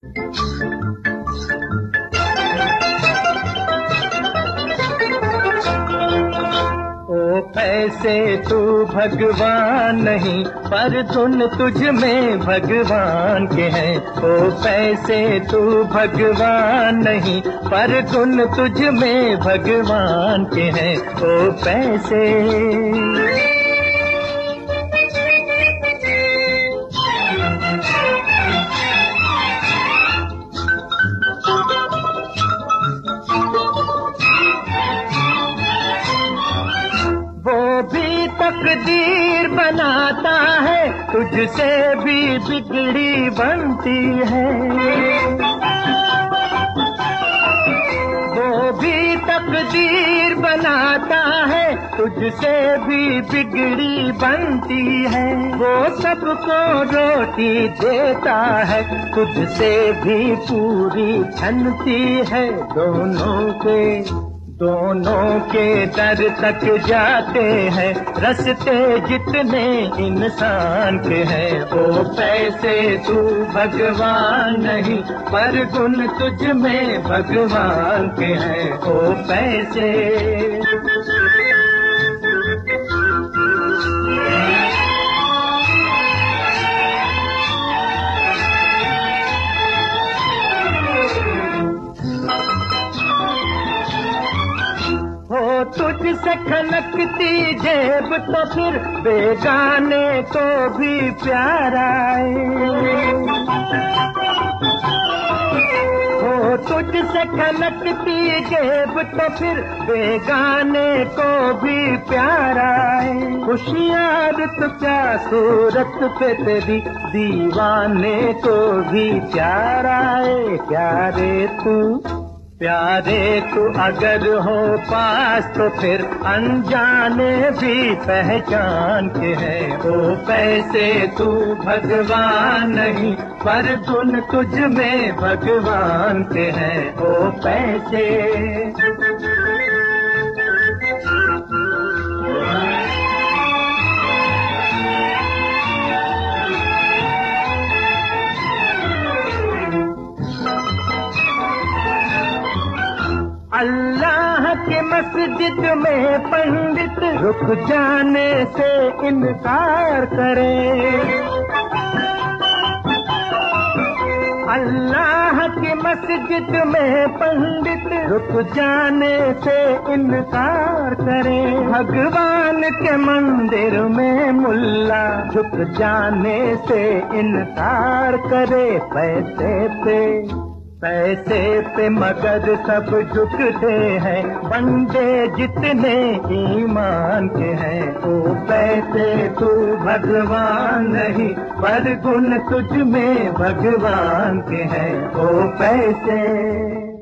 ओ पैसे तू भगवान नहीं, पर धुन तुझ में भगवान के हैं। ओ पैसे तू भगवान नहीं, पर धुन तुझ में भगवान के हैं। ओ पैसे तकदीर बनाता है, तुझसे भी बिगड़ी बनती है। वो भी तकदीर बनाता है, तुझसे भी बिगड़ी बनती है। वो सबको रोटी देता है, तुझसे भी पूरी छनती है। दोनों के दर तक जाते हैं रस्ते जितने इंसान के हैं। ओ पैसे तू भगवान नहीं, पर गुण तुझ में भगवान के हैं। ओ पैसे हो तुझसे खनकती जेब तो फिर बेगाने को भी प्यार आए। हो तुझसे खनकती जेब तो फिर बेगाने को भी प्यार आए। होशियार तो क्या सूरत पे तेरी, दीवाने को भी प्यार आए। प्यारे तू अगर हो पास तो फिर अनजाने भी पहचान के हैं। ओ पैसे तू भगवान नहीं, पर गुण तुझ में भगवान के हैं। ओ पैसे अल्लाह के मस्जिद में पंडित रुक जाने से इनकार करे। अल्लाह के मस्जिद में पंडित रुक जाने से इनकार करे। भगवान के मंदिर में मुल्ला झुक जाने से इनकार करे। पैसे पे मगर सब झुकते हैं, बंदे जितने ईमान के हैं। ओ पैसे तू भगवान नहीं, पर गुण तुझ में भगवान के हैं। ओ पैसे